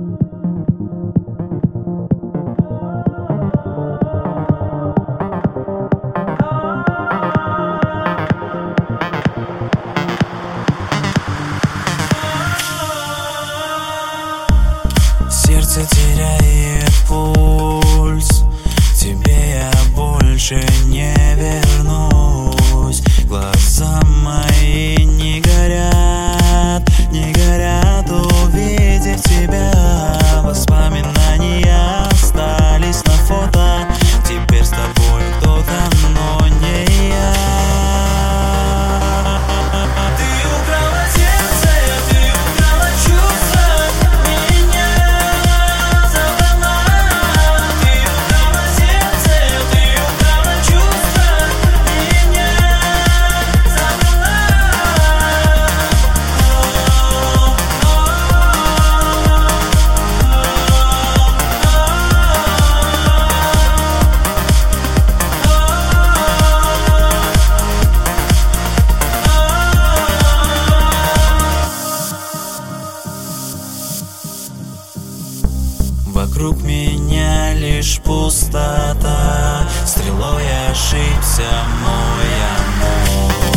Сердце теряет пульс, к тебе я больше не вернусь. Глаза мои не горят, не горят, увидев тебя. Воспоминания остались на фото, теперь с тобой кто-то, но не я. Ты украла сердце, ты украла чувства, меня забрала. Ты украла сердце, ты украла чувства, меня забрала. Вокруг меня лишь пустота, стрелой ошибся мой амор.